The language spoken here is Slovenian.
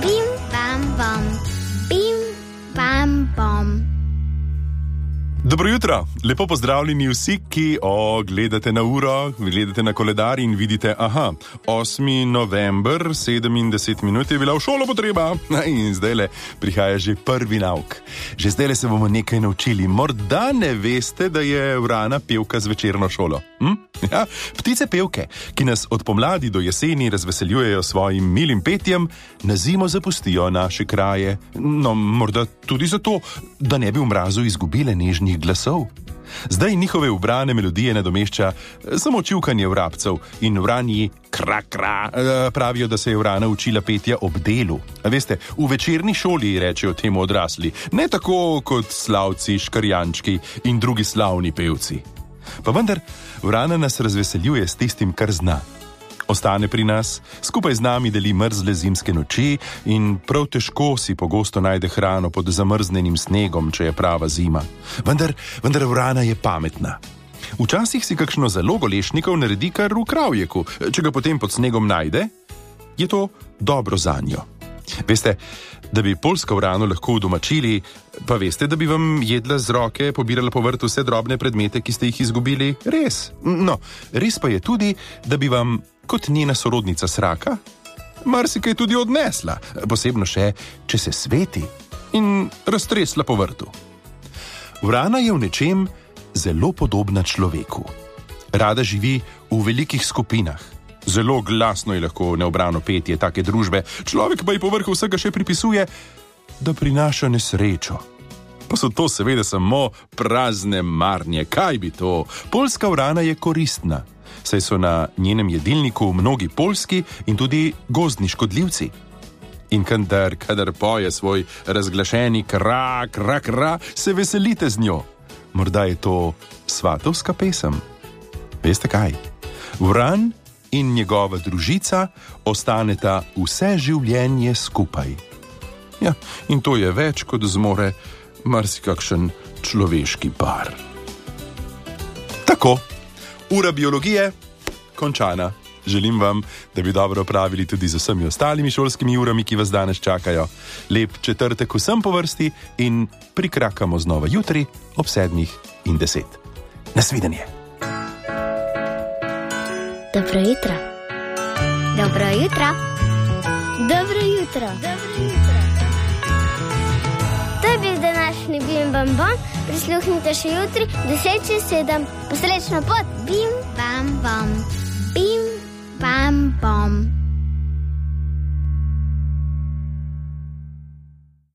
bim, bam, bom. Bim, bam, bom. Dobro jutro, lepo pozdravljeni vsi, ki gledate na uro, gledate na koledar in vidite, 8. november, 7:10 je bila v šolo potreba in zdajle prihaja že prvi nauk. Že zdajle se bomo nekaj naučili, morda ne veste, da je Vrana pevka z večerno šolo. Ja, ptice pevke, ki nas od pomladi do jeseni razveseljujejo svojim milim petjem, na zimo zapustijo naše kraje, no morda tudi zato, da ne bi v mrazu izgubile nežnih glasov. Zdaj njihove ubrane melodije nadomešča samo čivkanje vrabcev in vranji kra, pravijo, da se je Vrana učila petja ob delu. A veste, v večerni šoli rečejo temu odrasli, ne tako kot slavci, škarjančki in drugi slavni pevci. Pa vendar, Vrana nas razveseljuje s tistim, kar zna. Ostane pri nas, skupaj z nami deli mrzle zimske noči in prav težko si pogosto najde hrano pod zamrznenim snegom, če je prava zima. Vendar Vrana je pametna. Včasih si kakšno zalogo lešnikov naredi kar v kravjeku, če ga potem pod snegom najde, je to dobro zanjo. Veste, da bi poljsko Vrano lahko udomačili, pa veste, da bi vam jedla z roke, pobirala po vrtu vse drobne predmete, ki ste jih izgubili? Res. No, res pa je tudi, da bi vam, kot njena sorodnica sraka, marsikaj tudi odnesla, posebno še, če se sveti, in raztresla po vrtu. Vrana je v nečem zelo podobna človeku. Rada živi v velikih skupinah. Zelo glasno je lahko neobrano petje take družbe, človek pa ji povrh vsega še pripisuje, da prinaša nesrečo. Pa so to seveda samo prazne marnje, kaj bi to? Poljska Vrana je koristna, saj so na njenem jedilniku mnogi poljski in tudi gozdni škodljivci. In kadar poje svoj razglašeni kra, se veselite z njo. Morda je to svatovska pesem. Veste kaj? Vran in njegova družica ostaneta vse življenje skupaj. Ja, in to je več, kot zmore marsikakšen človeški par. Tako, ura biologije končana. Želim vam, da bi dobro opravili tudi z vsemi ostalimi šolskimi urami, ki vas danes čakajo. Lep četrtek vsem po vrsti in prikrakamo znova jutri ob 7:10. Nasvidenje. Dobro jutro. Dobro jutro. Dobro jutro. Dobro jutro. To je bil današnji Bim Bam Bom. Prisluhnite še jutri 6:07. Posrečno pot. Bim Bam Bom. Bim Bam Bom.